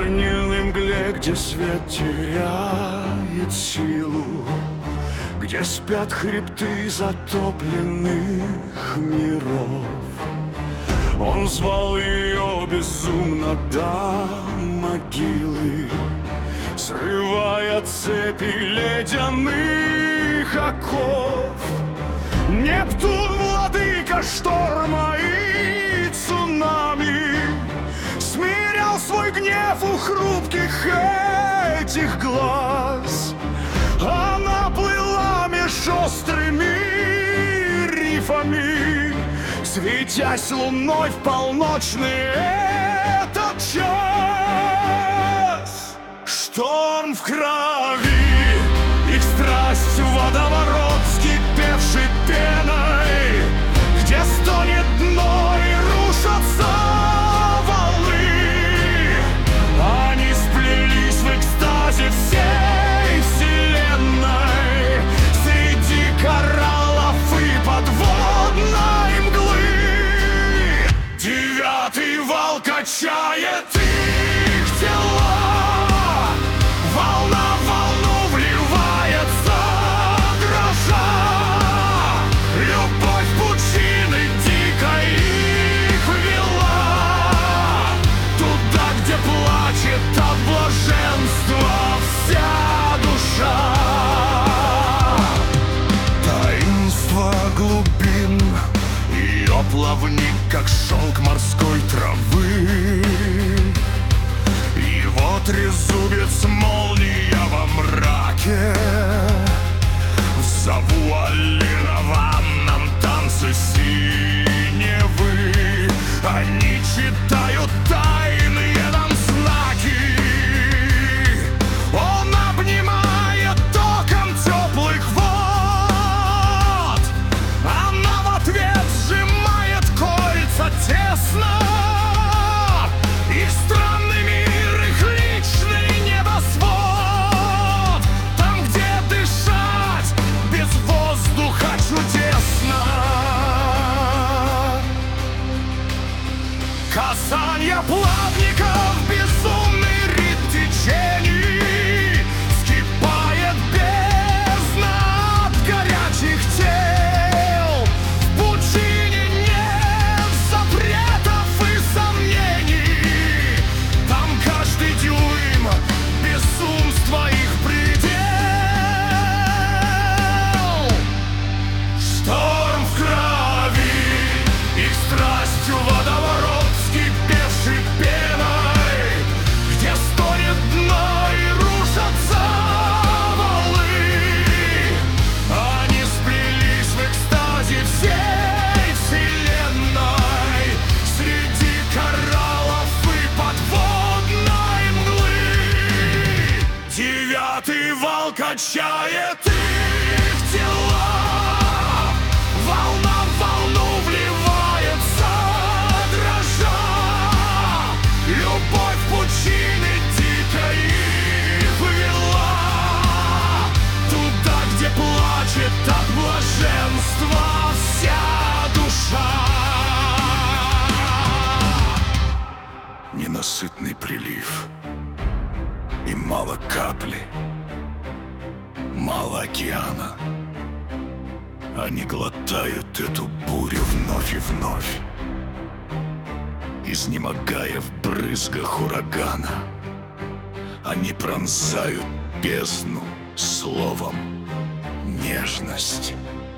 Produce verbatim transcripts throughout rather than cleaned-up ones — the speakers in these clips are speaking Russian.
огненной мгле, где свет теряет силу, где спят хребты затопленных миров. Он звал ее безумно до могилы, срывая цепи ледяных оков. Нептун, владыка шторма и цунами, смирял свой гнев у хрупких этих глаз. Она плыла меж острыми рифами, светясь луной в полночный этот час. Шторм в крови, их страсть в водоворот, вскипевший пеной, где стонет дно и рушатся валы. Они сплелись в экстазе всей вселенной, среди кораллов и подводной мглы. Девятый вал качает их тела, волна в волну вливается, дрожа. Любовь пучины дикой их вела, туда, где плачет от блаженства вся душа. Таинство глубин, ее плавник, как шелк морской травы. И вот трезубец молния во мраке, в завуалированном танце синевы. Они читают тайные нам знаки. Он обнимает током теплых вод, она в ответ сжимает кольца тесно. Их странный мир, их личный небосвод, там, где дышать без воздуха чудесно. Касанье плавников, безумный ритм течений, вскипает бездна от горячих тел. В пучине нет запретов и сомнений, там каждый дюйм безумства их предел. Шторм в крови, их страстью водоворот, вскипевший пеной, где стонет дно и рушатся валы. Они сплелись в экстазе всей вселенной, среди кораллов и подводной мглы. Девятый вал качает их тела, волна в волну вливается, дрожа. Любовь пучины дикой их вела, туда, где плачет от блаженства вся душа. Ненасытный прилив и мало капли, мало океана. Они глотают эту бурю вновь и вновь, изнемогая в брызгах урагана. Они пронзают бездну словом нежность.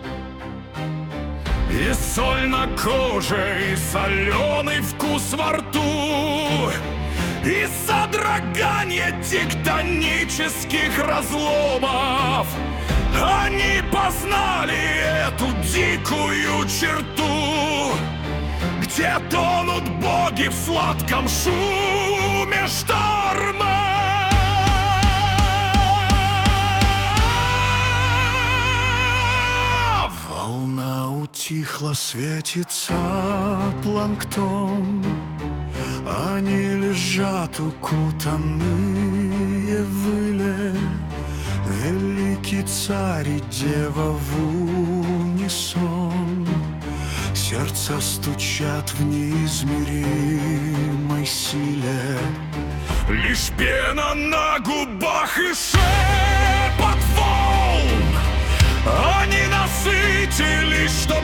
И соль на коже, и соленый вкус во рту, и содрогание тектонических разломов. Они познали эту дикую черту, где тонут боги в сладком шуме шторма. Волна утихла, светится планктон. Они лежат укутанные в иле, великий царь и дева в унисон. Сердца стучат в неизмеримой силе. Лишь пена на губах и шепот волн. Они насытились, что